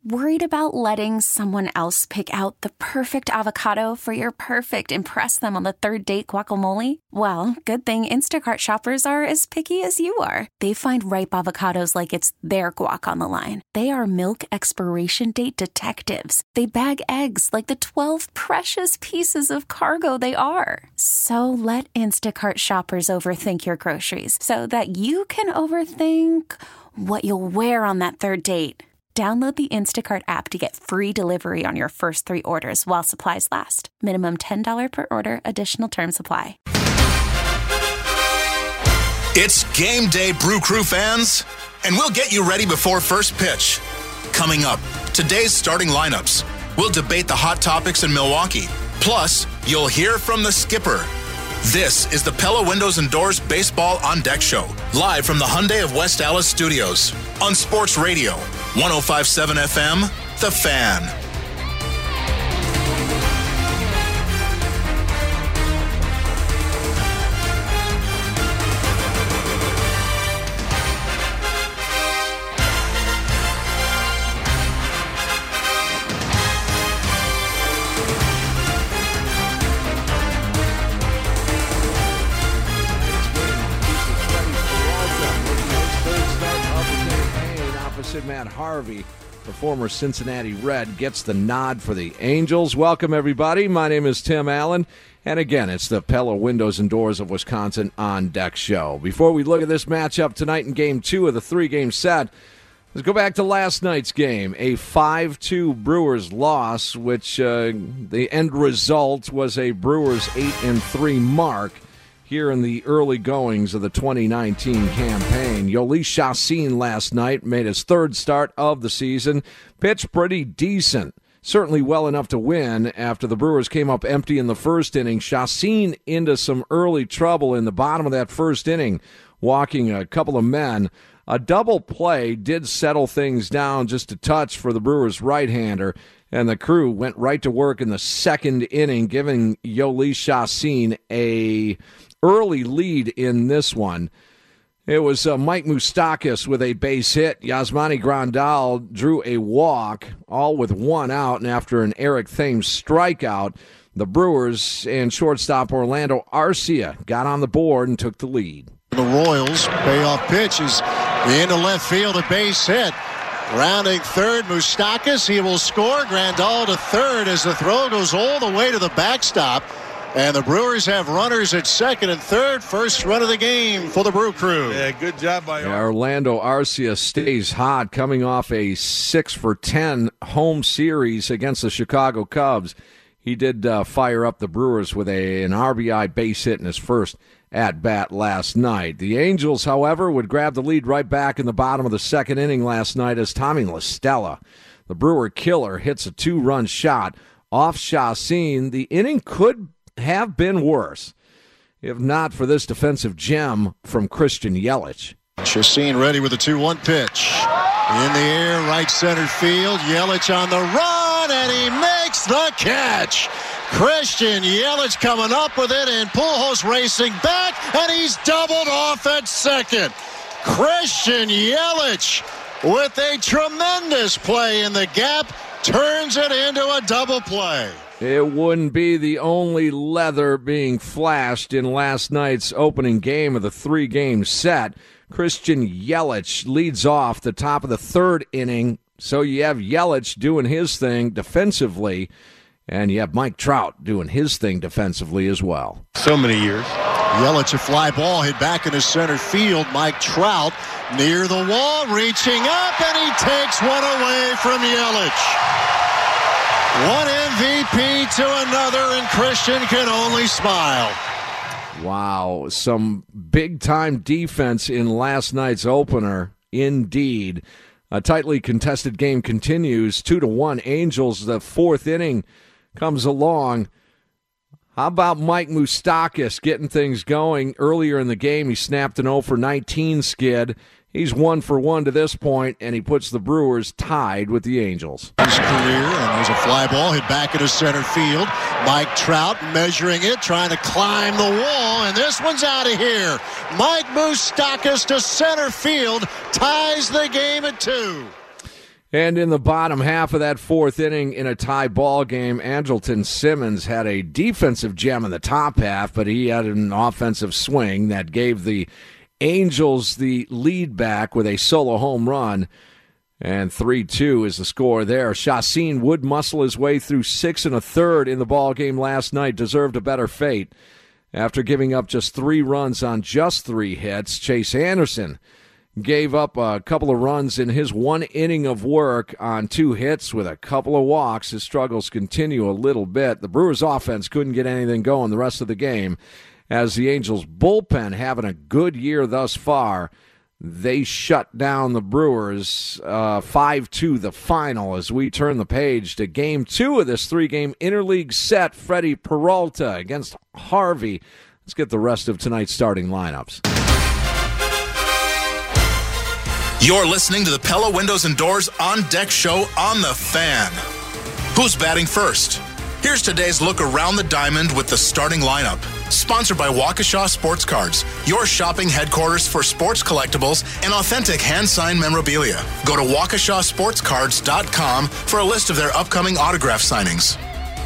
Worried about letting someone else pick out the perfect avocado for your perfect impress them on the third date guacamole? Well, good thing Instacart shoppers are as picky as you are. They find ripe avocados like it's their guac on the line. They are milk expiration date detectives. They bag eggs like the 12 precious pieces of cargo they are. So let Instacart shoppers overthink your groceries so that you can overthink what you'll wear on that third date. Download the Instacart app to get free delivery on your first 3 orders while supplies last. Minimum $10 per order. Additional terms apply. It's game day, Brew Crew fans, and we'll get you ready before first pitch. Coming up, today's starting lineups. We'll debate the hot topics in Milwaukee. Plus, you'll hear from the skipper. This is the Pella Windows and Doors Baseball on Deck Show, live from the Hyundai of West Allis studios on Sports Radio, 105.7 FM, The Fan. Matt Harvey, the former Cincinnati Red, gets the nod for the Angels. Welcome, everybody. My name is Tim Allen, and again, it's the Pella Windows and Doors of Wisconsin on Deck Show. Before we look at this matchup tonight in Game 2 of the 3-game set, let's go back to last night's game, a 5-2 Brewers loss, which the end result was a Brewers 8-3 mark here in the early goings of the 2019 campaign. Jhoulys Chacín last night made his 3rd start of the season, pitched pretty decent, certainly well enough to win after the Brewers came up empty in the first inning. Chacín into some early trouble in the bottom of that first inning, walking a couple of men. A double play did settle things down just a touch for the Brewers right-hander, and the crew went right to work in the second inning, giving Jhoulys Chacín a early lead in this one. It was Mike Moustakas with a base hit. Yasmani Grandal drew a walk, all with 1 out, and after an Eric Thames strikeout, the Brewers and shortstop Orlando Arcia got on the board and took the lead. The Royals, payoff pitch is into left field, a base hit. Rounding third, Moustakas, he will score. Grandal to third as the throw goes all the way to the backstop. And the Brewers have runners at second and third. First run of the game for the Brew Crew. Yeah, good job by Orlando Arcia stays hot, coming off a 6-for-10 home series against the Chicago Cubs. He did fire up the Brewers with an RBI base hit in his first at-bat last night. The Angels, however, would grab the lead right back in the bottom of the second inning last night as Tommy La Stella, the Brewer killer, hits a 2-run shot off Chacín. The inning could have been worse if not for this defensive gem from Christian Yelich. Chacín ready with a 2-1 pitch. In the air, right center field. Yelich on the run, and he makes the catch. Christian Yelich coming up with it, and Pujols racing back, and he's doubled off at second. Christian Yelich with a tremendous play in the gap turns it into a double play. It wouldn't be the only leather being flashed in last night's opening game of the 3-game set. Christian Yelich leads off the top of the 3rd inning. So you have Yelich doing his thing defensively, and you have Mike Trout doing his thing defensively as well. So many years. Yelich, a fly ball hit back into center field. Mike Trout near the wall, reaching up, and he takes one away from Yelich. One MVP to another, and Christian can only smile. Wow, some big-time defense in last night's opener, indeed. A tightly contested game continues, 2-1 Angels. The 4th inning comes along. How about Mike Moustakas getting things going? Earlier in the game, he snapped an 0-for-19 skid. He's 1-for-1 to this point, and he puts the Brewers tied with the Angels. His career, and there's a fly ball hit back into center field. Mike Trout measuring it, trying to climb the wall, and this one's out of here. Mike Moustakas to center field ties the game at 2. And in the bottom half of that fourth inning in a tie ball game, Andrelton Simmons had a defensive gem in the top half, but he had an offensive swing that gave the Angels the lead back with a solo home run. And 3-2 is the score there. Chacin would muscle his way through 6 1/3 in the ball game last night. Deserved a better fate. After giving up just 3 runs on just 3 hits, Chase Anderson gave up a couple of runs in his 1 inning of work on 2 hits with a couple of walks. His struggles continue a little bit. The Brewers' offense couldn't get anything going the rest of the game, as the Angels' bullpen having a good year thus far. They shut down the Brewers 5-2 the final as we turn the page to Game 2 of this 3-game interleague set. Freddie Peralta against Harvey. Let's get the rest of tonight's starting lineups. You're listening to the Pella Windows and Doors On Deck Show on The Fan. Who's batting first? Here's today's look around the diamond with the starting lineup. Sponsored by Waukesha Sports Cards, your shopping headquarters for sports collectibles and authentic hand-signed memorabilia. Go to WaukeshaSportsCards.com for a list of their upcoming autograph signings.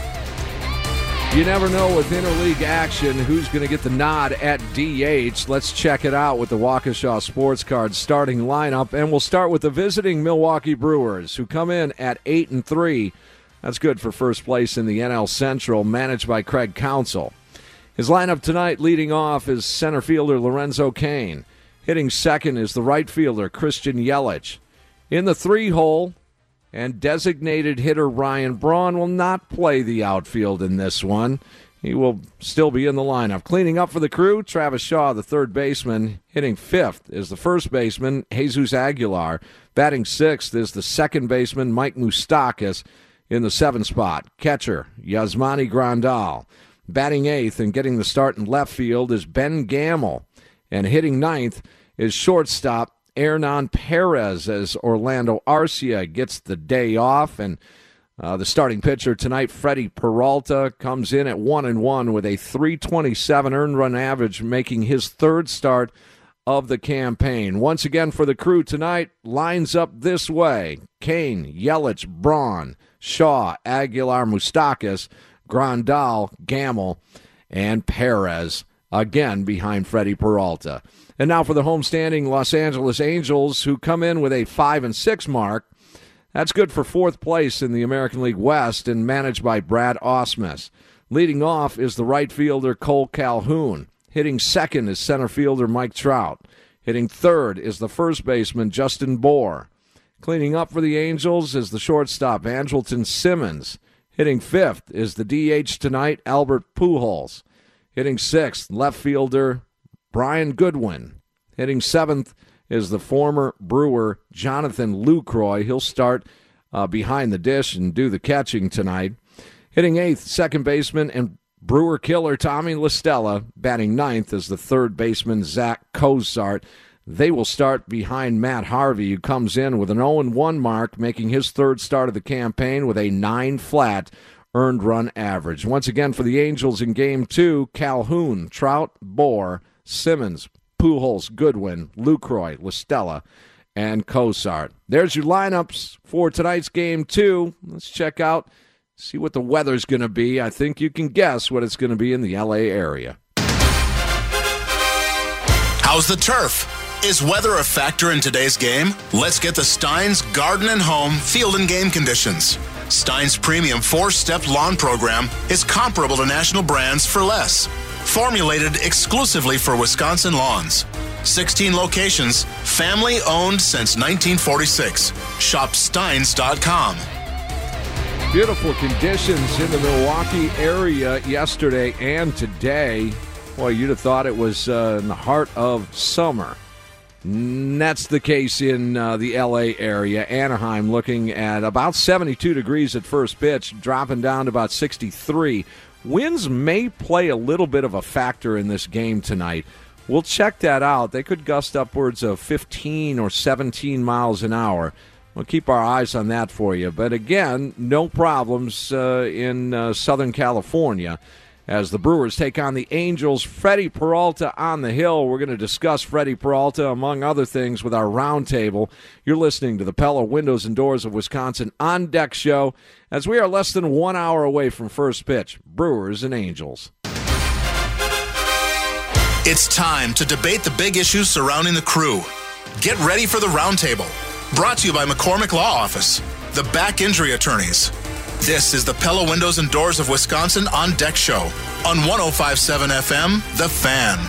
You never know with interleague action who's going to get the nod at DH. Let's check it out with the Waukesha Sports Cards starting lineup, and we'll start with the visiting Milwaukee Brewers, who come in at 8-3. That's good for first place in the NL Central, managed by Craig Counsell. His lineup tonight leading off is center fielder Lorenzo Cain. Hitting second is the right fielder Christian Yelich. In the 3-hole, and designated hitter Ryan Braun will not play the outfield in this one. He will still be in the lineup. Cleaning up for the crew, Travis Shaw, the third baseman. Hitting fifth is the first baseman, Jesus Aguilar. Batting sixth is the second baseman, Mike Moustakas, in the 7th spot. Catcher, Yasmani Grandal. Batting eighth and getting the start in left field is Ben Gamel. And hitting ninth is shortstop Hernan Perez, as Orlando Arcia gets the day off. And the starting pitcher tonight, Freddie Peralta, comes in at 1-1 with a .327 earned run average, making his third start of the campaign. Once again for the crew tonight, lines up this way: Cain, Yelich, Braun, Shaw, Aguilar, Moustakas, Grandal, Gamel, and Perez, again behind Freddie Peralta. And now for the homestanding Los Angeles Angels, who come in with a 5-6 mark. That's good for fourth place in the American League West and managed by Brad Ausmus. Leading off is the right fielder Cole Calhoun. Hitting second is center fielder Mike Trout. Hitting third is the first baseman Justin Bour. Cleaning up for the Angels is the shortstop Andrelton Simmons. Hitting fifth is the DH tonight, Albert Pujols. Hitting sixth, left fielder Brian Goodwin. Hitting seventh is the former Brewer Jonathan Lucroy. He'll start behind the dish and do the catching tonight. Hitting eighth, second baseman and Brewer killer Tommy La Stella. Batting ninth is the third baseman Zach Cozart. They will start behind Matt Harvey, who comes in with an 0-1 mark, making his third start of the campaign with a 9-flat earned run average. Once again for the Angels in Game 2, Calhoun, Trout, Bour, Simmons, Pujols, Goodwin, Lucroy, La Stella, and Cozart. There's your lineups for tonight's Game 2. Let's check out, see what the weather's going to be. I think you can guess what it's going to be in the L.A. area. How's the turf? Is weather a factor in today's game? Let's get the Steins Garden and Home Field and Game conditions. Steins' premium 4-step lawn program is comparable to national brands for less. Formulated exclusively for Wisconsin lawns. 16 locations, family owned since 1946. Shop Steins.com. Beautiful conditions in the Milwaukee area yesterday and today. Boy, you'd have thought it was in the heart of summer. That's the case in the L.A. area. Anaheim looking at about 72 degrees at first pitch, dropping down to about 63. Winds may play a little bit of a factor in this game tonight. We'll check that out. They could gust upwards of 15 or 17 miles an hour. We'll keep our eyes on that for you. But again, no problems in Southern California. as the Brewers take on the Angels. Freddie Peralta on the hill. We're going to discuss Freddie Peralta, among other things, with our roundtable. You're listening to the Pella Windows and Doors of Wisconsin On Deck show, as we are less than 1 hour away from first pitch. Brewers and Angels. It's time to debate the big issues surrounding the Crew. Get ready for the roundtable. Brought to you by McCormick Law Office, the back injury attorneys. This is the Pella Windows and Doors of Wisconsin On Deck show on 105.7 FM, The Fan.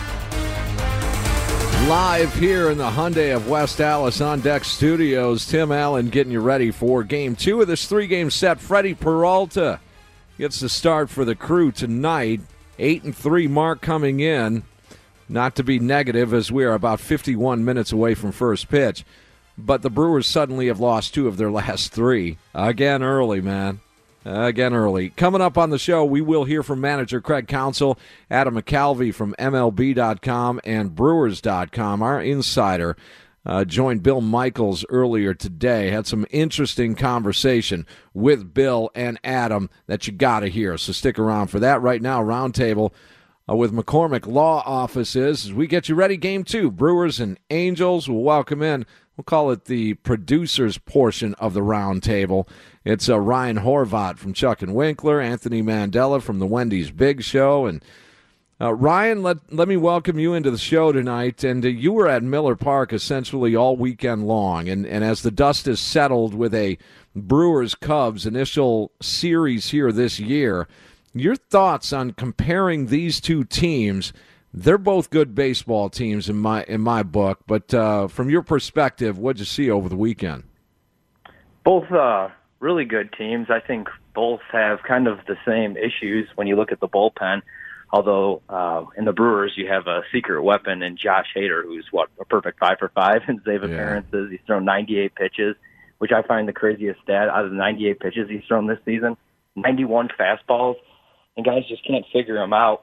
Live here in the Hyundai of West Allis On Deck studios, Tim Allen getting you ready for Game 2 of this three-game set. Freddie Peralta gets the start for the Crew tonight. 8-3 mark coming in. Not to be negative, as we are about 51 minutes away from first pitch. But the Brewers suddenly have lost 2 of their last 3. Again early, man. Again early. Coming up on the show, we will hear from manager Craig Counsell, Adam McCalvey from MLB.com and Brewers.com. Our insider joined Bill Michaels earlier today. Had some interesting conversation with Bill and Adam that you got to hear. So stick around for that. Right now, roundtable with McCormick Law Offices as we get you ready. Game 2, Brewers and Angels. We'll welcome in. We'll call it the producers portion of the roundtable. It's Ryan Horvat from Chuck and Winkler, Anthony Mandela from the Wendy's Big Show. And Ryan, let me welcome you into the show tonight. And you were at Miller Park essentially all weekend long. And as the dust has settled with a Brewers-Cubs initial series here this year, your thoughts on comparing these two teams? They're both good baseball teams in my book, but from your perspective, what'd you see over the weekend? Both really good teams. I think both have kind of the same issues when you look at the bullpen, although in the Brewers you have a secret weapon in Josh Hader, who's, a perfect 5 for 5 in save appearances. He's thrown 98 pitches, which I find the craziest stat. Out of the 98 pitches he's thrown this season, 91 fastballs, and guys just can't figure him out.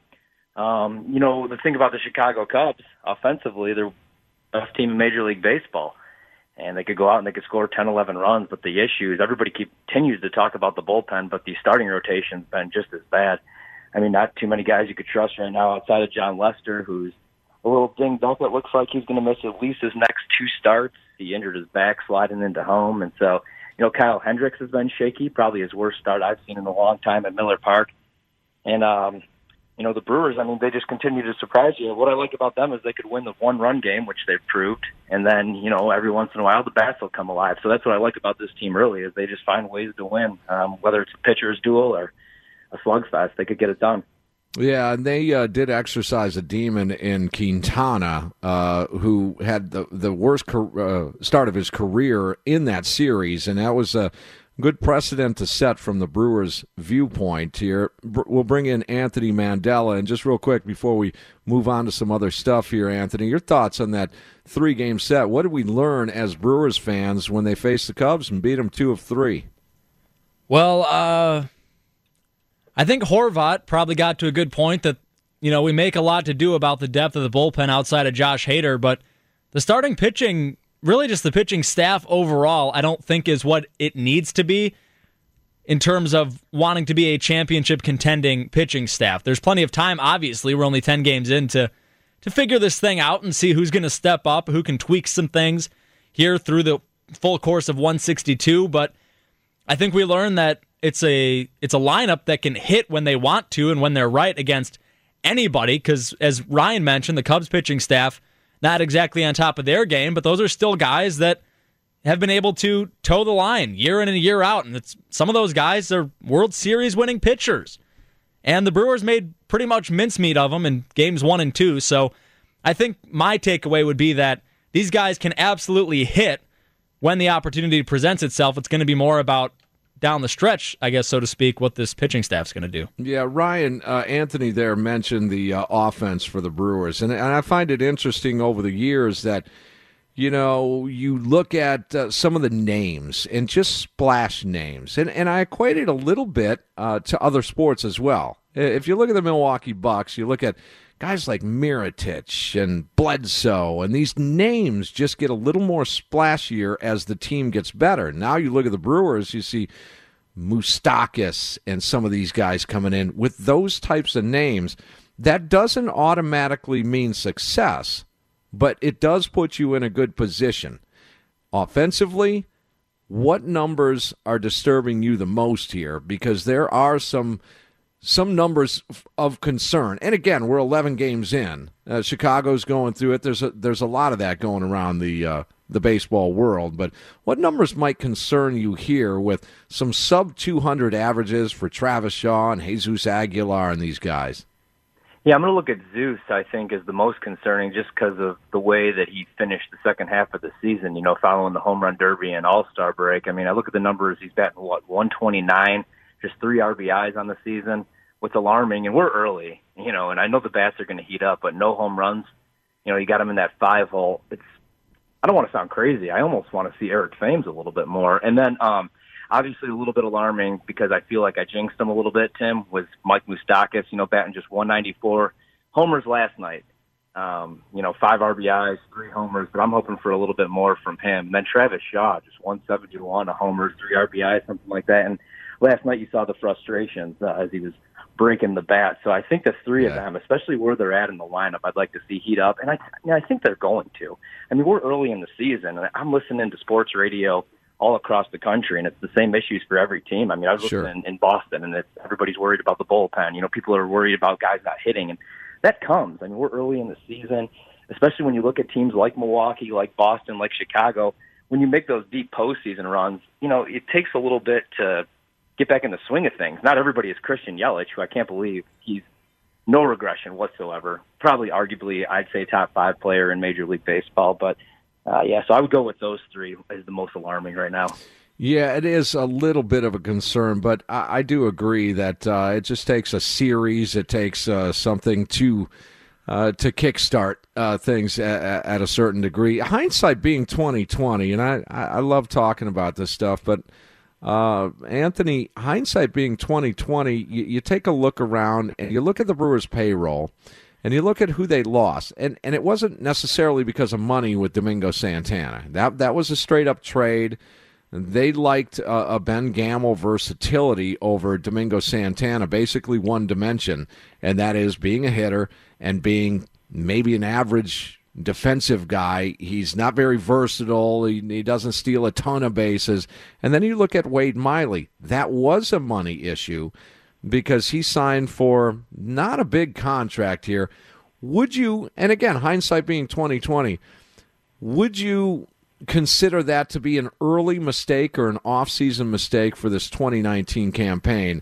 The thing about the Chicago Cubs, offensively, they're the best team in Major League Baseball. And they could go out and they could score 10, 11 runs. But the issue is everybody continues to talk about the bullpen, but the starting rotation's been just as bad. I mean, not too many guys you could trust right now outside of John Lester, who's a little dinged up. It looks like he's going to miss at least his next 2 starts. He injured his back sliding into home. And so, Kyle Hendricks has been shaky, probably his worst start I've seen in a long time at Miller Park. And, the Brewers, they just continue to surprise you. What I like about them is they could win the 1-run game, which they've proved, and then, every once in a while the bats will come alive. So that's what I like about this team, really, is they just find ways to win. Whether it's a pitcher's duel or a slugfest, they could get it done. Yeah, and they did exercise a demon in Quintana, who had the worst start of his career in that series, and that was a good precedent to set from the Brewers' viewpoint here. We'll bring in Anthony Mandela. And just real quick before we move on to some other stuff here, Anthony, your thoughts on that 3-game set. What did we learn as Brewers fans when they faced the Cubs and beat them 2 of 3? Well, I think Horvat probably got to a good point that, we make a lot to do about the depth of the bullpen outside of Josh Hader, but the starting pitching, really just the pitching staff overall, I don't think is what it needs to be in terms of wanting to be a championship contending pitching staff. There's plenty of time, obviously. We're only 10 games in to figure this thing out and see who's going to step up, who can tweak some things here through the full course of 162. But I think we learned that it's a lineup that can hit when they want to and when they're right against anybody, because as Ryan mentioned, the Cubs pitching staff, not exactly on top of their game, but those are still guys that have been able to toe the line year in and year out. And some of those guys are World Series winning pitchers. And the Brewers made pretty much mincemeat of them in games 1 and 2. So I think my takeaway would be that these guys can absolutely hit when the opportunity presents itself. It's going to be more about down the stretch, I guess, so to speak, what this pitching staff's going to do. Yeah, Ryan, Anthony there mentioned the offense for the Brewers, and I find it interesting over the years that, you look at some of the names and just splash names, and I equate it a little bit to other sports as well. If you look at the Milwaukee Bucks, you look at guys like Mirotic and Bledsoe, and these names just get a little more splashier as the team gets better. Now you look at the Brewers, you see Moustakas and some of these guys coming in with those types of names, that doesn't automatically mean success, but it does put you in a good position. Offensively, what numbers are disturbing you the most here? Because there are some numbers of concern. And again, we're 11 games in. Chicago's going through it. There's a lot of that going around the baseball world. But what numbers might concern you here with some sub-200 averages for Travis Shaw and Jesus Aguilar and these guys? Yeah, I'm going to look at Zeus, I think, is the most concerning just because of the way that he finished the second half of the season, following the home run derby and all-star break. I mean, I look at the numbers. He's batting, 129, just 3 RBIs on the season. What's alarming, and we're early, and I know the bats are going to heat up, but no home runs. You got him in that 5-hole. I don't want to sound crazy. I almost want to see Eric Thames a little bit more. And then, obviously, a little bit alarming because I feel like I jinxed him a little bit, Tim, was Mike Moustakas, batting just 194. Homers last night. 5 RBIs, 3 homers, but I'm hoping for a little bit more from him. And then Travis Shaw, just 171, a homers, 3 RBIs, something like that. And last night you saw the frustrations as he was breaking the bat. So I think the 3 of them, especially where they're at in the lineup, I'd like to see heat up. And I think they're going to. I mean, we're early in the season, and I'm listening to sports radio all across the country, and it's the same issues for every team. I mean, I was listening in Boston, and everybody's worried about the bullpen. People are worried about guys not hitting, and that comes. I mean, we're early in the season, especially when you look at teams like Milwaukee, like Boston, like Chicago. When you make those deep postseason runs, it takes a little bit to get back in the swing of things. Not everybody is Christian Yelich, who I can't believe he's no regression whatsoever. Probably, arguably, I'd say top 5 player in Major League Baseball, but so I would go with those 3 as the most alarming right now. Yeah, it is a little bit of a concern, but I do agree that it just takes a series. It takes something to kickstart things at a certain degree. Hindsight being 20/20, and I love talking about this stuff, but Anthony, hindsight being 20/20, you take a look around and you look at the Brewers' payroll. And you look at who they lost, and it wasn't necessarily because of money with Domingo Santana. That was a straight-up trade. They liked a Ben Gamel versatility over Domingo Santana, basically one dimension, and that is being a hitter and being maybe an average defensive guy. He's not very versatile. He doesn't steal a ton of bases. And then you look at Wade Miley. That was a money issue, because he signed for not a big contract here. Would you, and again, hindsight being 20/20, would you consider that to be an early mistake or an off-season mistake for this 2019 campaign,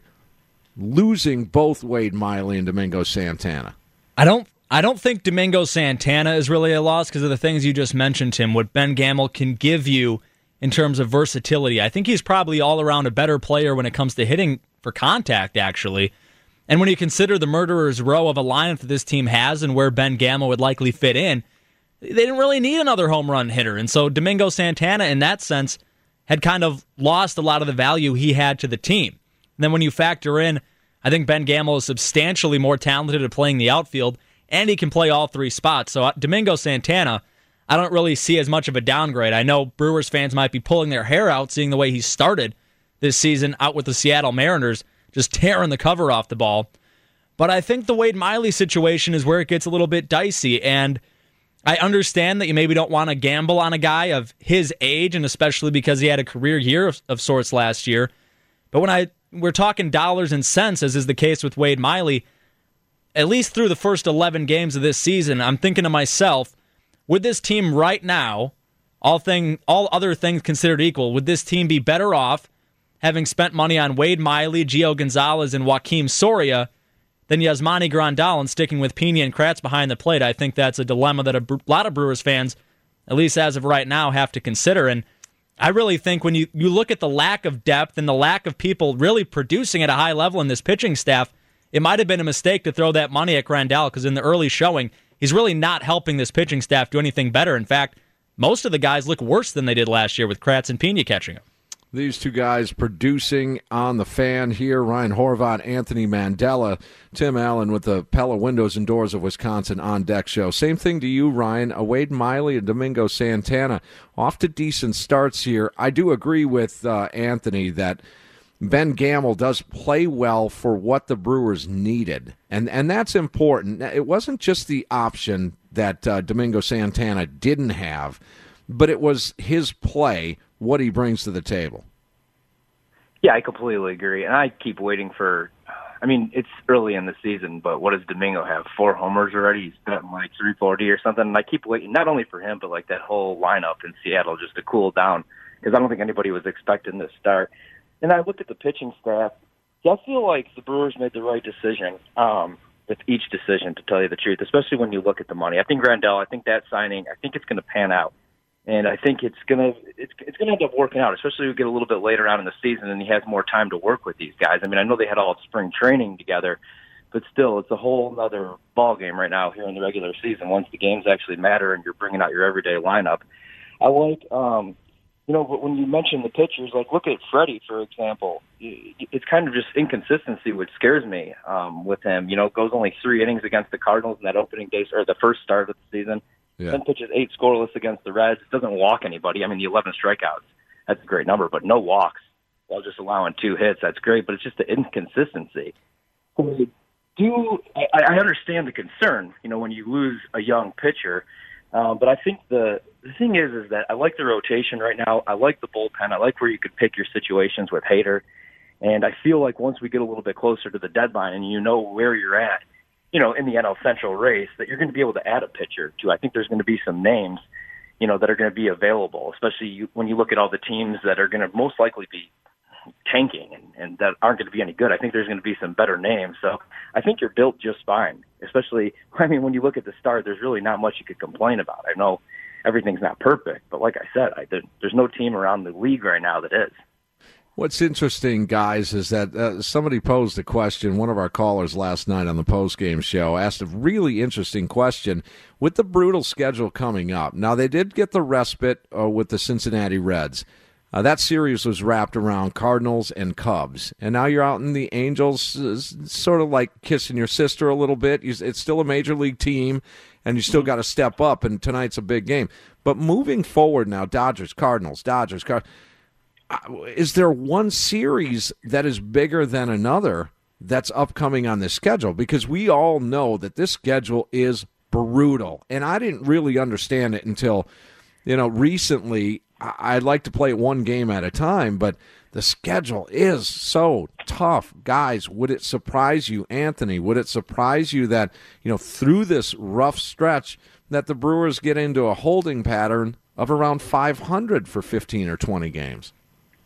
losing both Wade Miley and Domingo Santana? I don't think Domingo Santana is really a loss because of the things you just mentioned, Tim, what Ben Gamel can give you in terms of versatility. I think he's probably all around a better player when it comes to hitting for contact, actually. And when you consider the murderer's row of a lineup that this team has and where Ben Gamel would likely fit in, they didn't really need another home run hitter. And so Domingo Santana, in that sense, had kind of lost a lot of the value he had to the team. And then when you factor in, I think Ben Gamel is substantially more talented at playing the outfield, and he can play all 3 spots. So Domingo Santana, I don't really see as much of a downgrade. I know Brewers fans might be pulling their hair out seeing the way he started this season out with the Seattle Mariners, just tearing the cover off the ball. But I think the Wade Miley situation is where it gets a little bit dicey, and I understand that you maybe don't want to gamble on a guy of his age, and especially because he had a career year of sorts last year. But when we're talking dollars and cents, as is the case with Wade Miley, at least through the first 11 games of this season, I'm thinking to myself, would this team right now, all other things considered equal, would this team be better off having spent money on Wade Miley, Gio Gonzalez, and Joakim Soria than Yasmani Grandal and sticking with Pena and Kratz behind the plate? I think that's a dilemma that a lot of Brewers fans, at least as of right now, have to consider. And I really think when you look at the lack of depth and the lack of people really producing at a high level in this pitching staff, it might have been a mistake to throw that money at Grandal, because in the early showing, he's really not helping this pitching staff do anything better. In fact, most of the guys look worse than they did last year with Kratz and Pena catching them. These 2 guys producing on the Fan here, Ryan Horvat, Anthony Mandela, Tim Allen with the Pella Windows and Doors of Wisconsin On Deck show. Same thing to you, Ryan. Wade Miley and Domingo Santana off to decent starts here. I do agree with Anthony that Ben Gamel does play well for what the Brewers needed, and that's important. It wasn't just the option that Domingo Santana didn't have, but it was his play, what he brings to the table. Yeah, I completely agree, and I keep waiting for. I mean, it's early in the season, but what does Domingo have? 4 homers already. He's batting like 340 or something, and I keep waiting, not only for him, but like that whole lineup in Seattle just to cool down, because I don't think anybody was expecting this start. And I look at the pitching staff. I feel like the Brewers made the right decision with each decision, to tell you the truth, especially when you look at the money. I think Grandal, I think that signing, I think it's going to pan out. And I think it's gonna end up working out, especially we get a little bit later on in the season and he has more time to work with these guys. I mean, I know they had all of spring training together, but still, it's a whole other ball game right now here in the regular season. Once the games actually matter and you're bringing out your everyday lineup, I like, but when you mention the pitchers, like look at Freddie for example. It's kind of just inconsistency which scares me with him. Goes only 3 innings against the Cardinals in that opening day or the first start of the season. Yeah. 10 pitches, 8 scoreless against the Reds. Doesn't walk anybody. I mean, the 11 strikeouts, that's a great number, but no walks while just allowing 2 hits. That's great, but it's just the inconsistency. I understand the concern, when you lose a young pitcher, but I think the thing is that I like the rotation right now. I like the bullpen. I like where you could pick your situations with Hader, and I feel like once we get a little bit closer to the deadline and you know where you're at, in the NL Central race, that you're going to be able to add a pitcher to. I think there's going to be some names, that are going to be available, especially when you look at all the teams that are going to most likely be tanking and that aren't going to be any good. I think there's going to be some better names. So I think you're built just fine, especially, when you look at the start, there's really not much you could complain about. I know everything's not perfect, but like I said, there's no team around the league right now that is. What's interesting, guys, is that somebody posed a question. One of our callers last night on the postgame show asked a really interesting question. With the brutal schedule coming up, now they did get the respite with the Cincinnati Reds. That series was wrapped around Cardinals and Cubs. And now you're out in the Angels, sort of like kissing your sister a little bit. It's still a major league team, and you still got to step up, and tonight's a big game. But moving forward now, Dodgers, Cardinals. Is there one series that is bigger than another that's upcoming on this schedule? Because we all know that this schedule is brutal, and I didn't really understand it until, recently. I'd like to play it one game at a time, but the schedule is so tough. Guys, would it surprise you, Anthony? Would it surprise you that, through this rough stretch that the Brewers get into a holding pattern of around 500 for 15 or 20 games?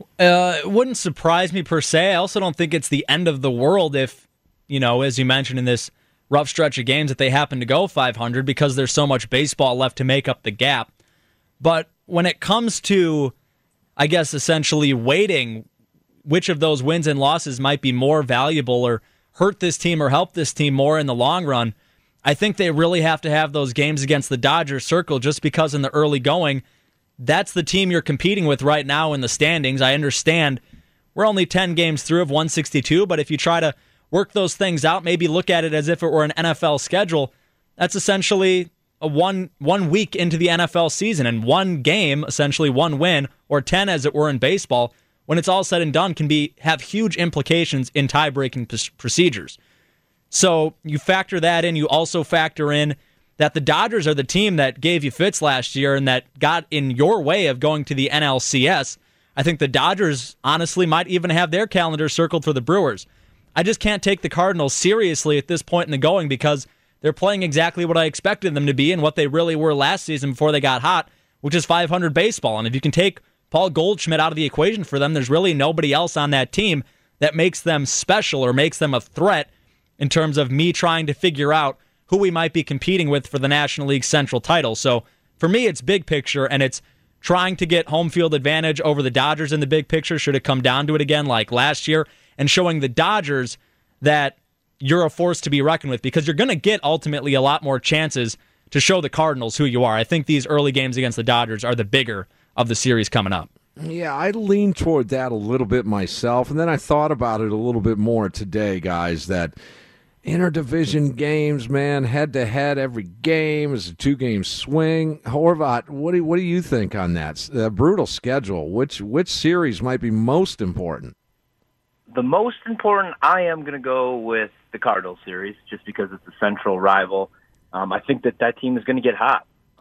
It wouldn't surprise me per se. I also don't think it's the end of the world if, as you mentioned in this rough stretch of games, that they happen to go 500 because there's so much baseball left to make up the gap. But when it comes to, I guess, essentially weighting which of those wins and losses might be more valuable or hurt this team or help this team more in the long run, I think they really have to have those games against the Dodgers circled just because in the early going, that's the team you're competing with right now in the standings. I understand we're only 10 games through of 162, but if you try to work those things out, maybe look at it as if it were an NFL schedule, that's essentially a one week into the NFL season, and one game, essentially one win, or 10 as it were in baseball, when it's all said and done, can have huge implications in tie-breaking procedures. So you factor that in. You also factor in that the Dodgers are the team that gave you fits last year and that got in your way of going to the NLCS. I think the Dodgers, honestly, might even have their calendar circled for the Brewers. I just can't take the Cardinals seriously at this point in the going because they're playing exactly what I expected them to be and what they really were last season before they got hot, which is 500 baseball. And if you can take Paul Goldschmidt out of the equation for them, there's really nobody else on that team that makes them special or makes them a threat in terms of me trying to figure out who we might be competing with for the National League Central title. So for me, it's big picture, and it's trying to get home field advantage over the Dodgers in the big picture, should it come down to it again like last year, and showing the Dodgers that you're a force to be reckoned with, because you're going to get ultimately a lot more chances to show the Cardinals who you are. I think these early games against the Dodgers are the bigger of the series coming up. Yeah, I lean toward that a little bit myself, and then I thought about it a little bit more today, guys, that interdivision games, man, head-to-head every game is a 2-game swing. Horvat, what do you think on that? Brutal schedule. Which series might be most important? the most important, I am going to go with the Cardinals series just because it's a central rival. I think that team is going to get hot.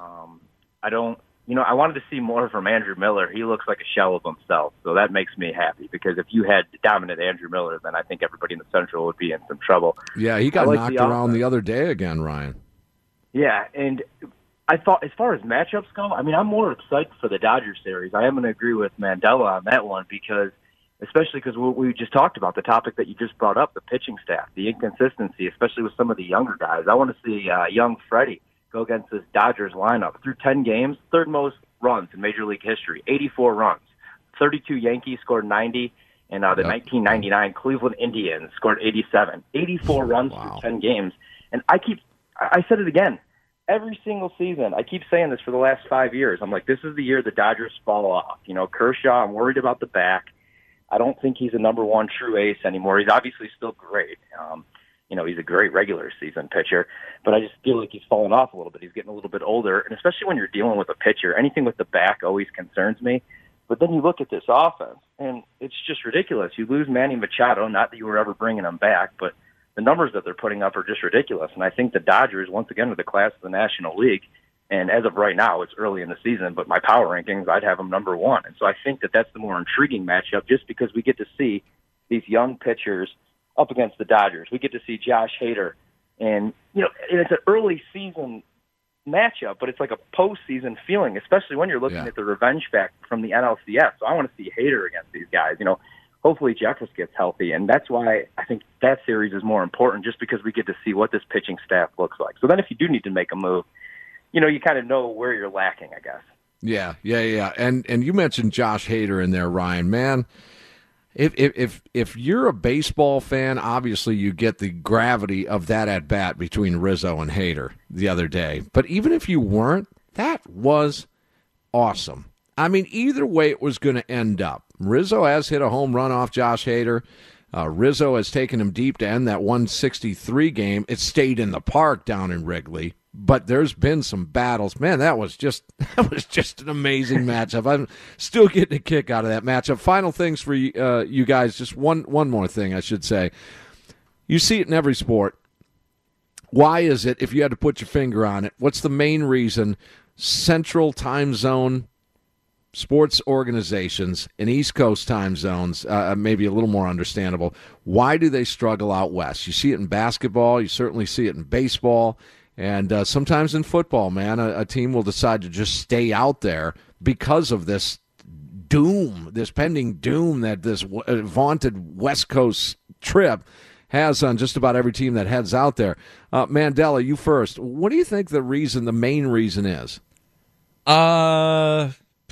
I wanted to see more from Andrew Miller. He looks like a shell of himself, so that makes me happy because if you had dominant Andrew Miller, then I think everybody in the Central would be in some trouble. Yeah, he got knocked around the other day again, Ryan. Yeah, and I thought as far as matchups go, I mean, I'm more excited for the Dodgers series. I am going to agree with Mandela on that one because especially because we just talked about the topic that you just brought up, the pitching staff, the inconsistency, especially with some of the younger guys. I want to see young Freddie go against this Dodgers lineup. Through 10 games, third most runs in Major League history, 84 runs. 32 Yankees scored 90, and the 1999 Cleveland Indians scored 87. 84 runs through 10 games. And I said it again, every single season. I keep saying this for the last 5 years. I'm like, this is the year the Dodgers fall off. Kershaw, I'm worried about the back. I don't think he's a number one true ace anymore. He's obviously still great. He's a great regular season pitcher, but I just feel like he's fallen off a little bit. He's getting a little bit older, and especially when you're dealing with a pitcher, anything with the back always concerns me. But then you look at this offense, and it's just ridiculous. You lose Manny Machado, not that you were ever bringing him back, but the numbers that they're putting up are just ridiculous. And I think the Dodgers, once again, are the class of the National League. And as of right now, it's early in the season, but my power rankings, I'd have them number one. And so I think that that's the more intriguing matchup just because we get to see these young pitchers up against the Dodgers. We get to see Josh Hader. And, and it's an early season matchup, but it's like a postseason feeling, especially when you're looking at the revenge factor from the NLCS. So I want to see Hader against these guys. Hopefully Jeffress gets healthy, and that's why I think that series is more important just because we get to see what this pitching staff looks like. So then if you do need to make a move, you kind of know where you're lacking, I guess. Yeah. And you mentioned Josh Hader in there, Ryan. Man, if you're a baseball fan, obviously you get the gravity of that at bat between Rizzo and Hader the other day. But even if you weren't, that was awesome. I mean, either way it was going to end up. Rizzo has hit a home run off Josh Hader. Rizzo has taken him deep to end that 163 game. It stayed in the park down in Wrigley. But there's been some battles. Man, that was just an amazing matchup. I'm still getting a kick out of that matchup. Final things for you guys. Just one more thing, I should say. You see it in every sport. Why is it, if you had to put your finger on it, what's the main reason Central Time Zone sports organizations in East Coast time zones, maybe a little more understandable, why do they struggle out West? You see it in basketball. You certainly see it in baseball. And sometimes in football, man, a team will decide to just stay out there because of this doom, this pending doom that this vaunted West Coast trip has on just about every team that heads out there. Mandela, you first. What do you think the main reason is? Well,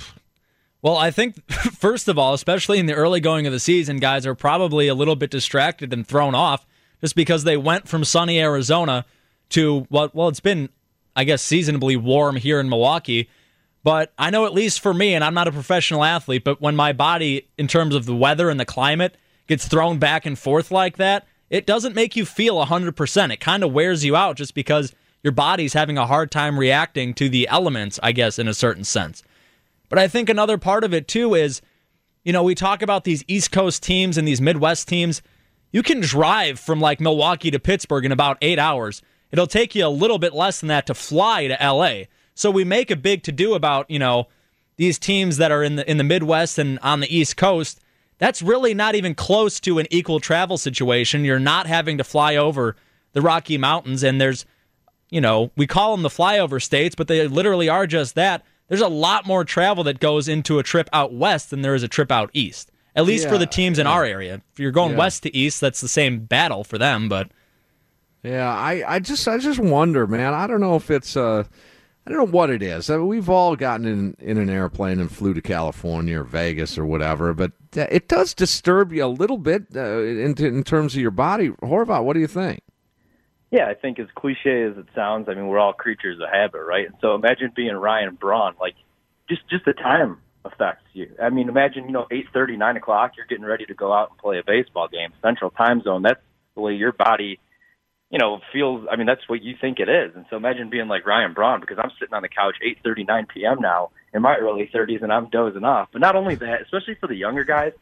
I think, first of all, especially in the early going of the season, guys are probably a little bit distracted and thrown off just because they went from sunny Arizona to, well, it's been, I guess, seasonably warm here in Milwaukee. But I know, at least for me, and I'm not a professional athlete, but when my body, in terms of the weather and the climate, gets thrown back and forth like that, it doesn't make you feel 100%. It kind of wears you out just because your body's having a hard time reacting to the elements, I guess, in a certain sense. But I think another part of it, too, is, we talk about these East Coast teams and these Midwest teams. You can drive from, Milwaukee to Pittsburgh in about 8 hours. It'll take you a little bit less than that to fly to L.A., so we make a big to-do about, these teams that are in the Midwest and on the East Coast. That's really not even close to an equal travel situation. You're not having to fly over the Rocky Mountains, and there's, we call them the flyover states, but they literally are just that. There's a lot more travel that goes into a trip out west than there is a trip out east, at least for the teams in our area. If you're going west to east, that's the same battle for them, but... Yeah, I just wonder, man. I don't know if it's... I don't know what it is. I mean, we've all gotten in an airplane and flew to California or Vegas or whatever, but it does disturb you a little bit in terms of your body. Horvath, what do you think? Yeah, I think as cliche as it sounds, I mean, we're all creatures of habit, right? And so imagine being Ryan Braun, just the time affects you. I mean, imagine, 8:30, 9 o'clock, you're getting ready to go out and play a baseball game, Central Time Zone. That's the way your body feels. I mean, that's what you think it is. And so imagine being like Ryan Braun, because I'm sitting on the couch 8:30, 9 p.m. now in my early 30s, and I'm dozing off. But not only that, especially for the younger guys,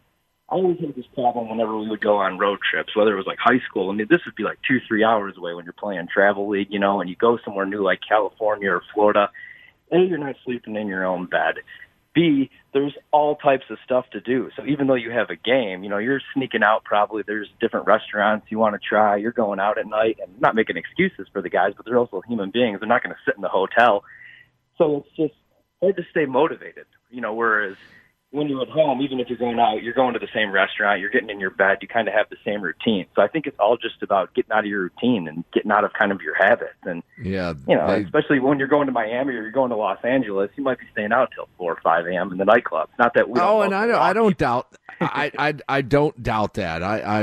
I always had this problem whenever we would go on road trips, whether it was like high school. I mean, this would be like 2-3 hours away when you're playing travel league, and you go somewhere new like California or Florida. A, you're not sleeping in your own bed. B, there's all types of stuff to do. So even though you have a game, you're sneaking out probably. There's different restaurants you want to try. You're going out at night, and not making excuses for the guys, but they're also human beings. They're not going to sit in the hotel. So it's just hard to stay motivated, whereas when you're at home, even if you're going out, you're going to the same restaurant, you're getting in your bed, you kind of have the same routine. So I think it's all just about getting out of your routine and getting out of kind of your habits. And, especially when you're going to Miami or you're going to Los Angeles, you might be staying out till 4 or 5 a.m. in the nightclub. Not that we don't I don't doubt I don't doubt that.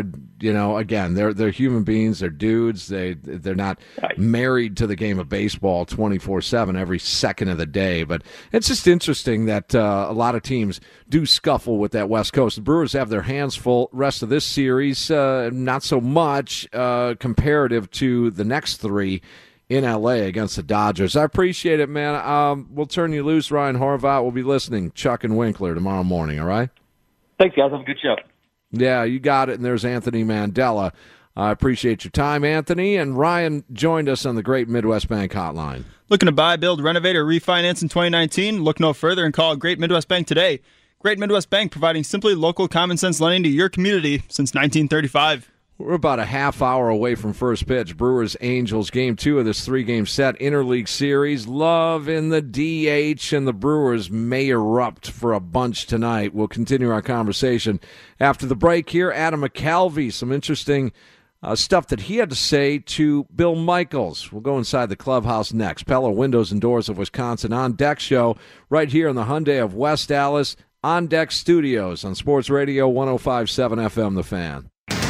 Again, they're human beings, they're dudes, they're not married to the game of baseball 24/7 every second of the day. But it's just interesting that a lot of teams do scuffle with that West Coast. The Brewers have their hands full. Rest of this series, not so much comparative to the next three in L.A. against the Dodgers. I appreciate it, man. We'll turn you loose, Ryan Horvat. We'll be listening, Chuck and Winkler, tomorrow morning, all right? Thanks, guys. Have a good show. Yeah, you got it. And there's Anthony Mandela. I appreciate your time, Anthony. And Ryan joined us on the Great Midwest Bank Hotline. Looking to buy, build, renovate, or refinance in 2019? Look no further and call Great Midwest Bank today. Great Midwest Bank, providing simply local common sense lending to your community since 1935. We're about a half hour away from first pitch. Brewers-Angels, Game 2 of this 3-game set interleague series. Love in the DH, and the Brewers may erupt for a bunch tonight. We'll continue our conversation after the break here. Adam McCalvy, some interesting stuff that he had to say to Bill Michaels. We'll go inside the clubhouse next. Pella Windows and Doors of Wisconsin On Deck show right here in the Hyundai of West Allis On Deck Studios on Sports Radio 105.7 FM The Fan.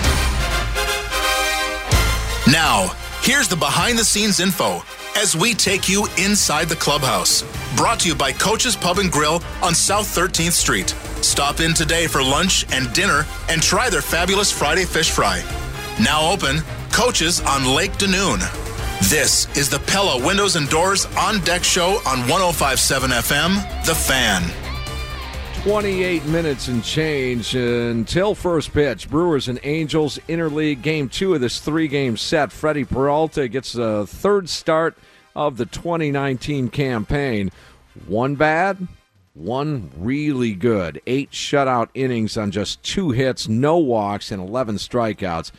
Now, here's the behind-the-scenes info as we take you inside the clubhouse. Brought to you by Coach's Pub and Grill on South 13th Street. Stop in today for lunch and dinner and try their fabulous Friday fish fry. Now open, Coach's on Lake Danoon. This is the Pella Windows and Doors On Deck show on 105.7 FM, The Fan. 28 minutes and change until first pitch. Brewers and Angels interleague Game 2 of this 3-game set. Freddie Peralta gets the third start of the 2019 campaign. One bad, one really good. 8 shutout innings on just 2 hits, no walks, and 11 strikeouts.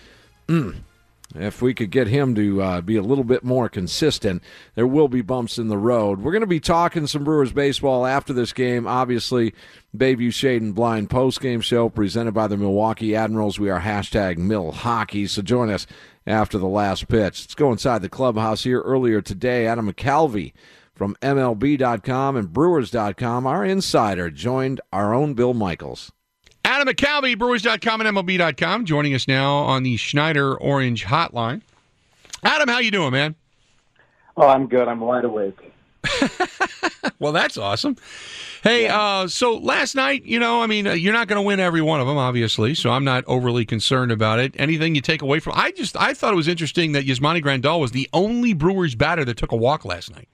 If we could get him to be a little bit more consistent, there will be bumps in the road. We're going to be talking some Brewers baseball after this game. Obviously, Bayview Shade and Blind postgame show presented by the Milwaukee Admirals. We are hashtag #MilHockey, so join us after the last pitch. Let's go inside the clubhouse here. Earlier today, Adam McCalvy from MLB.com and Brewers.com, our insider, joined our own Bill Michaels. Adam McCalvy, Brewers.com and MLB.com, joining us now on the Schneider Orange Hotline. Adam, how you doing, man? Oh, I'm good. I'm wide awake. Well, that's awesome. Hey, so last night, you're not going to win every one of them, obviously, so I'm not overly concerned about it. Anything you take away from I thought it was interesting that Yasmani Grandal was the only Brewers batter that took a walk last night.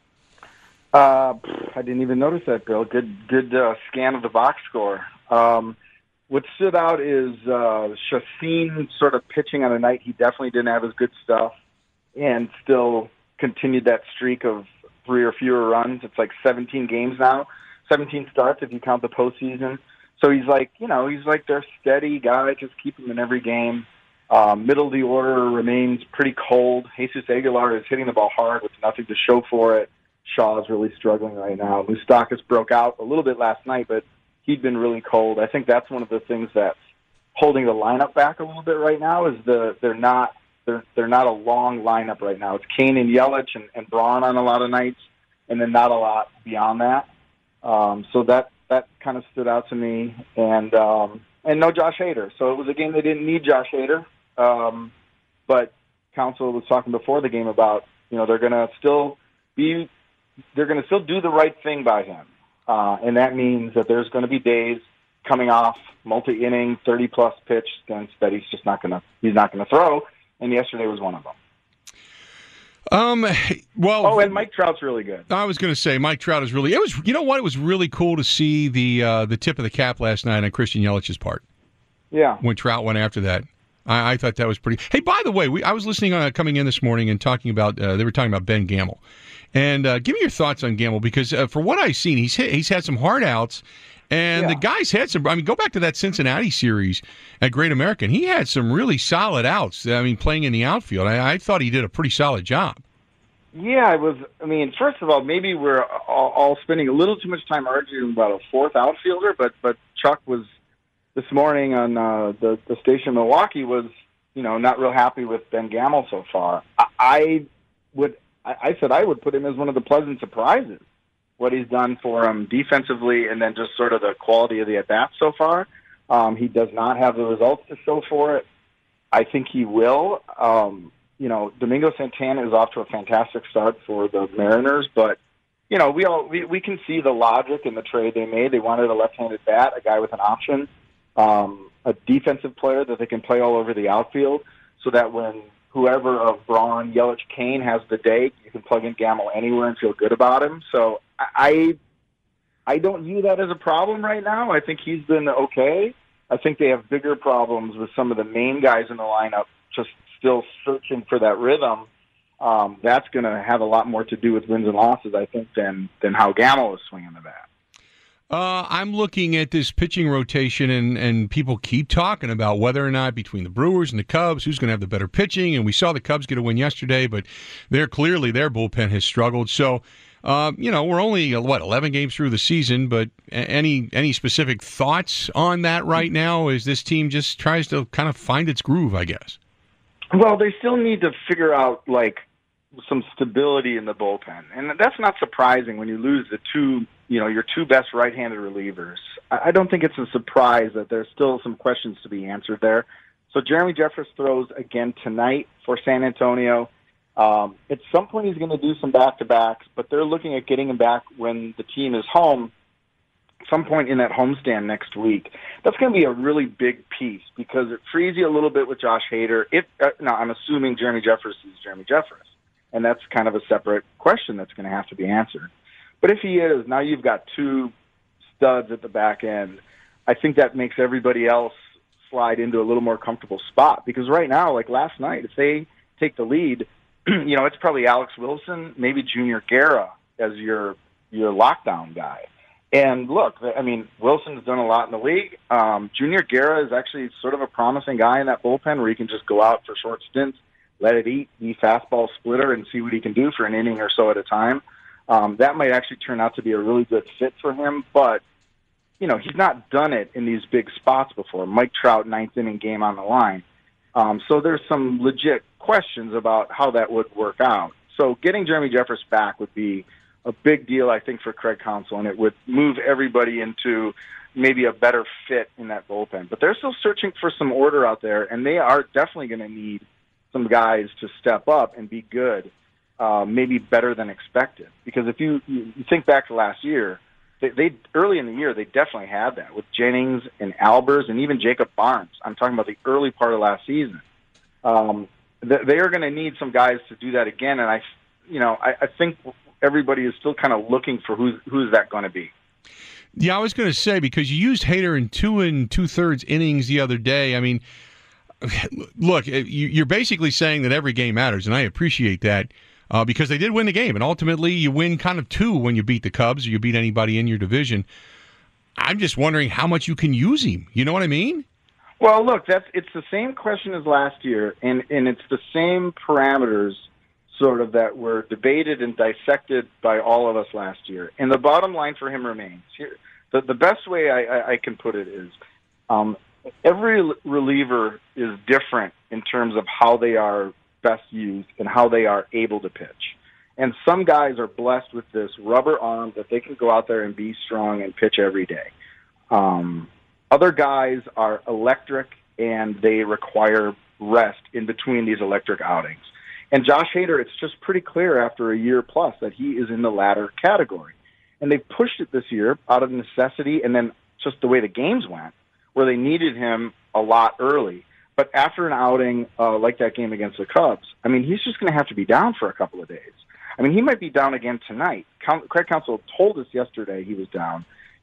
I didn't even notice that, Bill. Good scan of the box score. What stood out is Chacin sort of pitching on a night he definitely didn't have his good stuff and still continued that streak of 3 or fewer runs. It's like 17 games now, 17 starts if you count the postseason. So he's like their steady guy, just keep him in every game. Middle of the order remains pretty cold. Jesus Aguilar is hitting the ball hard with nothing to show for it. Shaw's really struggling right now. Moustakas broke out a little bit last night, but he'd been really cold. I think that's one of the things that's holding the lineup back a little bit right now is they're not a long lineup right now. It's Kane and Yelich and Braun on a lot of nights, and then not a lot beyond that. So that kind of stood out to me, and no Josh Hader. So it was a game they didn't need Josh Hader, but Counsell was talking before the game about they're going to still do the right thing by him. And that means that there's going to be days coming off multi-inning, 30-plus pitch stints that he's not going to throw. And yesterday was one of them. And Mike Trout's really good. I was going to say Mike Trout is really. It was. You know what? It was really cool to see the tip of the cap last night on Christian Yelich's part. Yeah. When Trout went after that. I thought that was pretty. Hey, by the way, I was listening coming in this morning and talking about they were talking about Ben Gamel, and give me your thoughts on Gamel because for what I've seen, he's had some hard outs, and the guy's had some. I mean, go back to that Cincinnati series at Great American. He had some really solid outs. I mean, playing in the outfield, I thought he did a pretty solid job. Yeah, it was. I mean, first of all, maybe we're all spending a little too much time arguing about a fourth outfielder, but Chuck was this morning on the station in Milwaukee was, not real happy with Ben Gamel so far. I said I would put him as one of the pleasant surprises, what he's done for him defensively and then just sort of the quality of the at-bats so far. He does not have the results to show for it. I think he will. Domingo Santana is off to a fantastic start for the Mariners, but we can see the logic in the trade they made. They wanted a left-handed bat, a guy with an option, a defensive player that they can play all over the outfield, so that when whoever of Braun, Yelich, Kane has the day, you can plug in Gamel anywhere and feel good about him. So I don't view that as a problem right now. I think he's been okay. I think they have bigger problems with some of the main guys in the lineup just still searching for that rhythm. That's going to have a lot more to do with wins and losses, I think, than how Gamel is swinging the bat. I'm looking at this pitching rotation, and people keep talking about whether or not between the Brewers and the Cubs, who's going to have the better pitching. And we saw the Cubs get a win yesterday, but clearly their bullpen has struggled. So, we're only 11 games through the season. But any specific thoughts on that right now? As this team just tries to kind of find its groove, I guess. Well, they still need to figure out some stability in the bullpen, and that's not surprising when you lose your two best right-handed relievers. I don't think it's a surprise that there's still some questions to be answered there. So Jeremy Jeffress throws again tonight for San Antonio. At some point he's going to do some back-to-backs, but they're looking at getting him back when the team is home, some point in that homestand next week. That's going to be a really big piece because it frees you a little bit with Josh Hader. Now, I'm assuming Jeremy Jeffress is Jeremy Jeffress, and that's kind of a separate question that's going to have to be answered. But if he is, now you've got two studs at the back end. I think that makes everybody else slide into a little more comfortable spot because right now, like last night, if they take the lead, it's probably Alex Wilson, maybe Junior Guerra as your lockdown guy. And look, I mean, Wilson's done a lot in the league. Junior Guerra is actually sort of a promising guy in that bullpen where he can just go out for short stints, let it eat, be fastball splitter, and see what he can do for an inning or so at a time. That might actually turn out to be a really good fit for him, but, he's not done it in these big spots before. Mike Trout, ninth inning game on the line. So there's some legit questions about how that would work out. So getting Jeremy Jeffress back would be a big deal, I think, for Craig Counsell, and it would move everybody into maybe a better fit in that bullpen. But they're still searching for some order out there, and they are definitely going to need some guys to step up and be good, maybe better than expected. Because if you think back to last year, they early in the year, they definitely had that with Jennings and Albers and even Jacob Barnes. I'm talking about the early part of last season. They are going to need some guys to do that again, and I think everybody is still kind of looking for who's that going to be. Yeah, I was going to say, because you used Hader in 2 2/3 innings the other day. I mean, look, you're basically saying that every game matters, and I appreciate that because they did win the game, and ultimately you win kind of 2 when you beat the Cubs or you beat anybody in your division. I'm just wondering how much you can use him. You know what I mean? Well, look, it's the same question as last year, and it's the same parameters sort of that were debated and dissected by all of us last year. And the bottom line for him remains. Here, the best way I can put it is every reliever is different in terms of how they are best used and how they are able to pitch. And some guys are blessed with this rubber arm that they can go out there and be strong and pitch every day. Other guys are electric, and they require rest in between these electric outings. And Josh Hader, it's just pretty clear after a year plus that he is in the latter category. And they pushed it this year out of necessity and then just the way the games went, where they needed him a lot early. But after an outing like that game against the Cubs, I mean, he's just going to have to be down for a couple of days. I mean, he might be down again tonight. Craig Counsell told us yesterday he was down.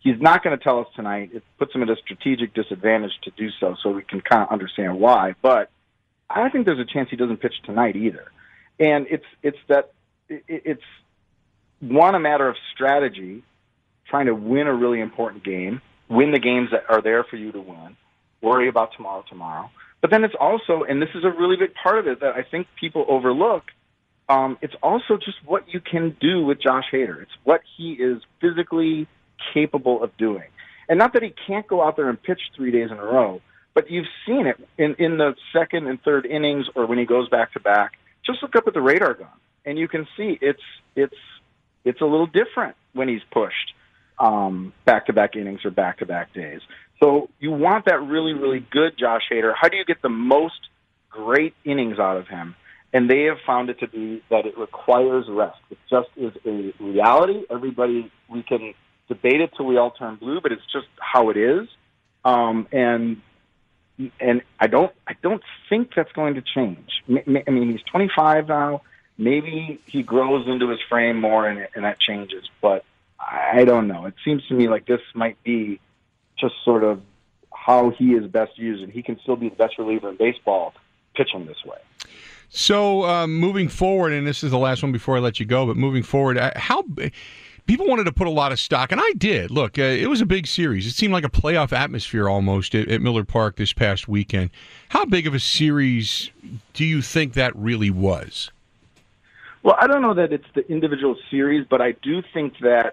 He's not going to tell us tonight. It puts him at a strategic disadvantage to do so we can kind of understand why. But I think there's a chance he doesn't pitch tonight either. And it's one, a matter of strategy, trying to win a really important game, win the games that are there for you to win, worry about tomorrow. But then it's also, and this is a really big part of it that I think people overlook, it's also just what you can do with Josh Hader. It's what he is physically capable of doing. And not that he can't go out there and pitch 3 days in a row, but you've seen it in the second and third innings or when he goes back-to-back. Just look up at the radar gun, and you can see it's a little different when he's pushed back-to-back innings or back-to-back days. So you want that really, really good Josh Hader. How do you get the most great innings out of him? And they have found it to be that it requires rest. It just is a reality. We can debate it till we all turn blue, but it's just how it is. And I don't think that's going to change. I mean, he's 25 now. Maybe he grows into his frame more and that changes. But I don't know. It seems to me like this might be just sort of how he is best used, and he can still be the best reliever in baseball pitching this way. So moving forward, and this is the last one before I let you go, but moving forward, how people wanted to put a lot of stock, and I did. Look, it was a big series. It seemed like a playoff atmosphere almost at Miller Park this past weekend. How big of a series do you think that really was? Well, I don't know that it's the individual series, but I do think that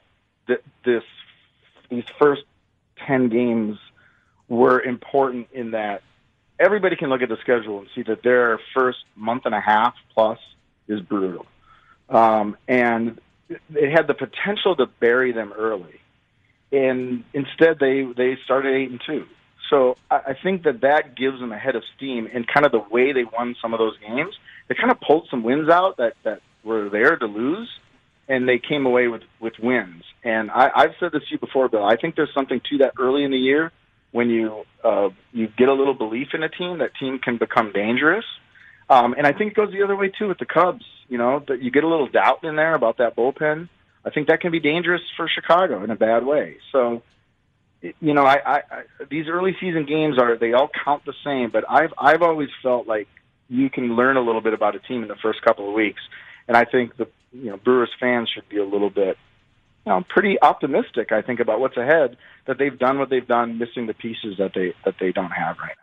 these first 10 games were important in that everybody can look at the schedule and see that their first month and a half plus is brutal. And it had the potential to bury them early. And instead they started 8-2. So I think that gives them a head of steam, and kind of the way they won some of those games. They kind of pulled some wins out that were there to lose, and they came away with wins. And I've said this to you before, Bill. I think there's something to that early in the year when you get a little belief in a team, that team can become dangerous. And I think it goes the other way, too, with the Cubs. You know, that you get a little doubt in there about that bullpen. I think that can be dangerous for Chicago in a bad way. So, you know, I these early season games they all count the same, but I've always felt like you can learn a little bit about a team in the first couple of weeks. And I think Brewers fans should be a little bit, pretty optimistic, I think, about what's ahead, that they've done what they've done, missing the pieces that they don't have right now.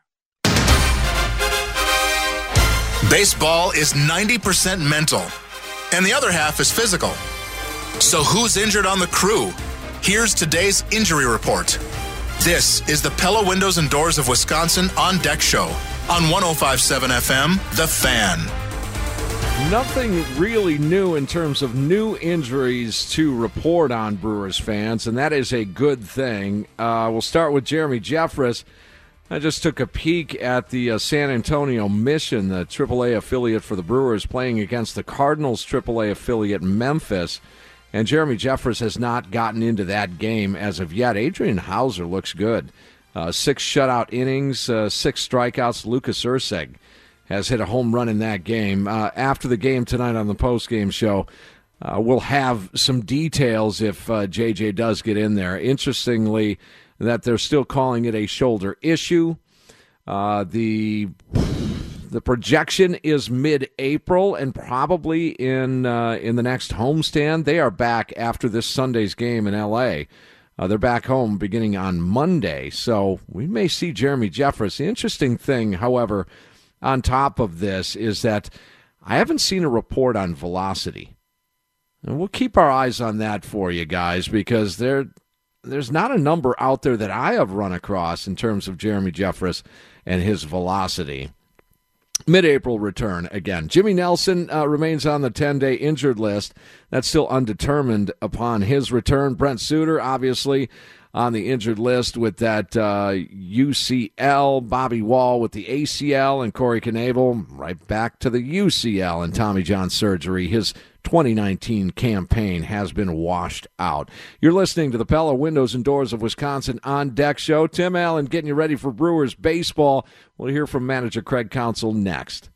Baseball is 90% mental, and the other half is physical. So who's injured on the crew? Here's today's injury report. This is the Pella Windows and Doors of Wisconsin On Deck Show on 105.7 FM, The Fan. Nothing really new in terms of new injuries to report on, Brewers fans, and that is a good thing. We'll start with Jeremy Jeffress. I just took a peek at the San Antonio Mission, the AAA affiliate for the Brewers, playing against the Cardinals' AAA affiliate Memphis, and Jeremy Jeffress has not gotten into that game as of yet. Adrian Hauser looks good. 6 shutout innings, 6 strikeouts. Lucas Erceg has hit a home run in that game. After the game tonight on the postgame show, we'll have some details if JJ does get in there. Interestingly, that they're still calling it a shoulder issue. The projection is mid-April, and probably in the next homestand. They are back after this Sunday's game in L.A. They're back home beginning on Monday, so we may see Jeremy Jeffress. The interesting thing, however, on top of this is that I haven't seen a report on velocity. And we'll keep our eyes on that for you guys, because there's not a number out there that I have run across in terms of Jeremy Jeffress and his velocity. Mid-April return again. Jimmy Nelson remains on the 10-day injured list. That's still undetermined upon his return. Brent Suter, obviously, on the injured list with that UCL. Bobby Wall with the ACL, and Corey Knebel right back to the UCL and Tommy John surgery. His 2019 campaign has been washed out. You're listening to the Pella Windows and Doors of Wisconsin On Deck Show. Tim Allen getting you ready for Brewers baseball. We'll hear from manager Craig Counsell next.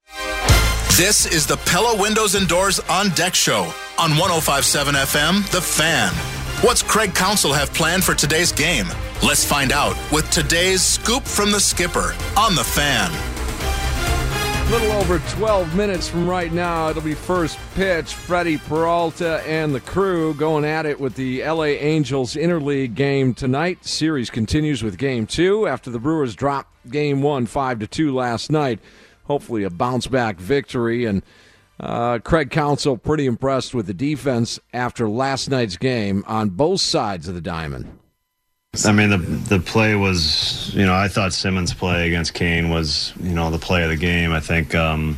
This is the Pella Windows and Doors On Deck Show on 105.7 FM, The Fan. What's Craig Counsell have planned for today's game? Let's find out with today's Scoop from the Skipper on The Fan. A little over 12 minutes from right now, it'll be first pitch. Freddie Peralta and the crew going at it with the LA Angels interleague game tonight. Series continues with Game 2 after the Brewers dropped Game 1 5-2 last night. Hopefully a bounce-back victory, and Craig Counsell pretty impressed with the defense after last night's game on both sides of the diamond. I mean, the play was, I thought Simmons' play against Kane was, the play of the game. I think, I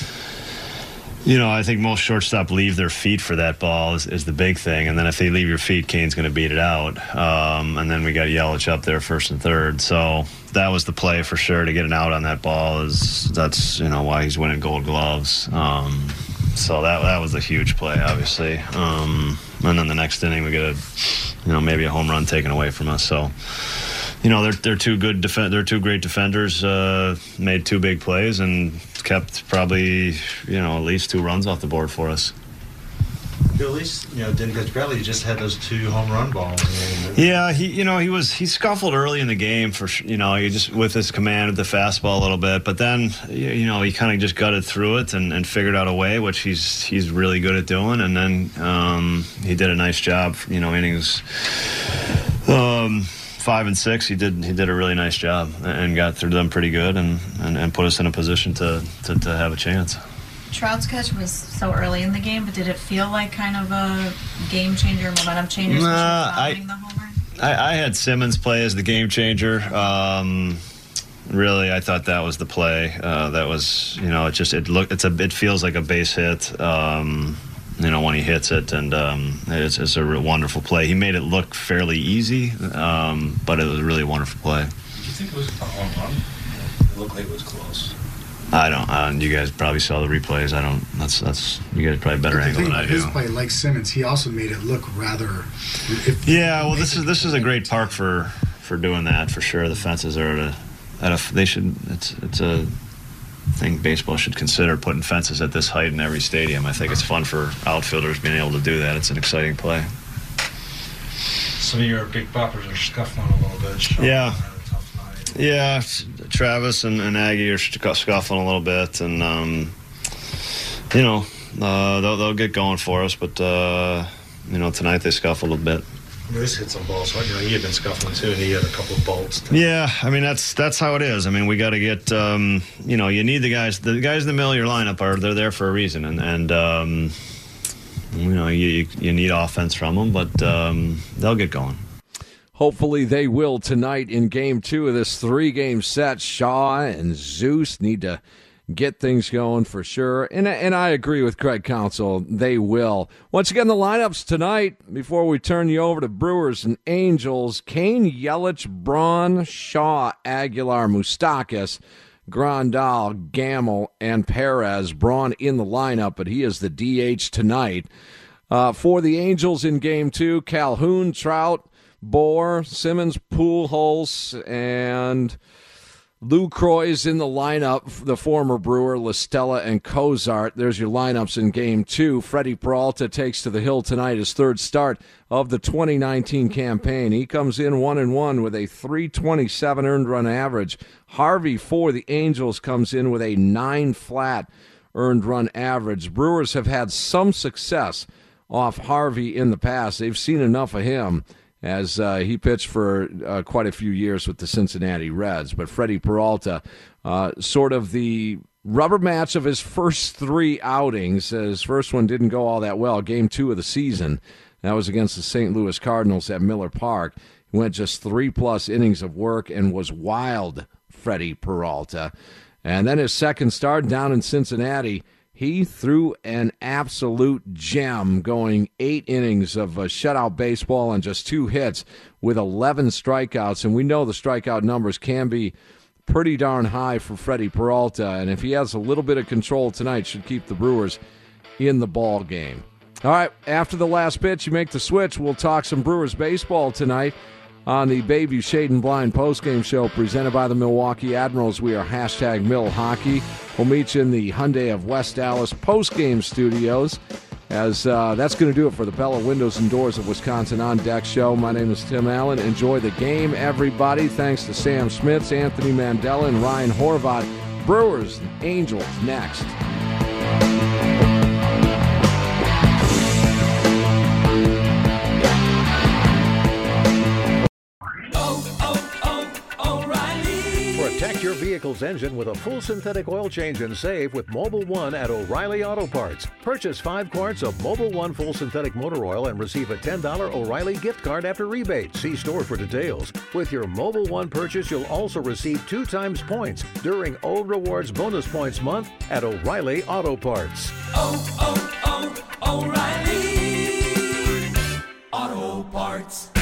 think most shortstop leave their feet for that ball is the big thing. And then if they leave your feet, Kane's going to beat it out. And then we got Yelich up there first and third. So that was the play for sure. To get an out on that ball that's why he's winning Gold Gloves. So that was a huge play, obviously. And then the next inning we get maybe a home run taken away from us. So, they're two good they're two great defenders. Made two big plays and kept probably at least 2 runs off the board for us. At least didn't get Bradley. He just had those 2 home run balls. Yeah, he scuffled early in the game for he just with his command of the fastball a little bit, but then he kind of just gutted through it and figured out a way, which he's really good at doing, and then he did a nice job. Innings 5 and 6, he did a really nice job and got through them pretty good and put us in a position to have a chance. Trout's catch was so early in the game, but did it feel like kind of a game changer, momentum changer, following the homer? I had Simmons play as the game changer. Really, I thought that was the play. That was, it feels like a base hit. When he hits it, and it's a wonderful play. He made it look fairly easy, but it was a really wonderful play. Did you think it was a home run? It looked like it was close. I don't. You guys probably saw the replays. I don't. That's you guys probably better angle than I do. His play, like Simmons, he also made it look rather. Yeah, well, this is a great park for doing that for sure. The fences are they should. It's a thing baseball should consider, putting fences at this height in every stadium. I think it's fun for outfielders being able to do that. It's an exciting play. Some of your big boppers are scuffling a little bit. Yeah. Yeah, Travis and Aggie are scuffling a little bit, and they'll get going for us. But tonight they scuffled a bit. This hit some balls. He had been scuffling too, and he had a couple of bolts. Yeah, I mean that's how it is. I mean we got to get you need the guys. The guys in the middle of your lineup they're there for a reason, and you need offense from them, but they'll get going. Hopefully they will tonight in Game 2 of this 3-game set. Shaw and Zeus need to get things going for sure. And I agree with Craig Counsell. They will. Once again, the lineups tonight, before we turn you over to Brewers and Angels: Kane, Yelich, Braun, Shaw, Aguilar, Moustakas, Grandal, Gamble, and Perez. Braun in the lineup, but he is the DH tonight. For the Angels in Game 2, Calhoun, Trout, Bohr, Simmons, Pujols, and Lucroy's in the lineup, the former Brewer, LaStella, and Cozart. There's your lineups in Game 2. Freddie Peralta takes to the hill tonight, his 3rd start of the 2019 campaign. He comes in 1-1 with a .327 earned run average. Harvey for the Angels comes in with a 9 flat earned run average. Brewers have had some success off Harvey in the past. They've seen enough of him, as he pitched for quite a few years with the Cincinnati Reds. But Freddie Peralta, sort of the rubber match of his first 3 outings. His first one didn't go all that well, Game 2 of the season. That was against the St. Louis Cardinals at Miller Park. He went just 3+ innings of work and was wild, Freddie Peralta. And then his second start down in Cincinnati, he threw an absolute gem, going 8 innings of shutout baseball and just 2 hits with 11 strikeouts. And we know the strikeout numbers can be pretty darn high for Freddie Peralta. And if he has a little bit of control tonight, should keep the Brewers in the ball game. All right, after the last pitch, you make the switch. We'll talk some Brewers baseball tonight on the Bayview Shade and Blind postgame show presented by the Milwaukee Admirals. We are #MilHockey. We'll meet you in the Hyundai of West Dallas postgame studios As that's going to do it for the Pella Windows and Doors of Wisconsin On Deck show. My name is Tim Allen. Enjoy the game, everybody. Thanks to Sam Schmitz, Anthony Mandela, and Ryan Horvat. Brewers and Angels next. Protect your vehicle's engine with a full synthetic oil change and save with Mobil 1 at O'Reilly Auto Parts. Purchase 5 quarts of Mobil 1 full synthetic motor oil and receive a $10 O'Reilly gift card after rebate. See store for details. With your Mobil 1 purchase, you'll also receive 2 times points during O Rewards Bonus Points Month at O'Reilly Auto Parts. O'Reilly Auto Parts.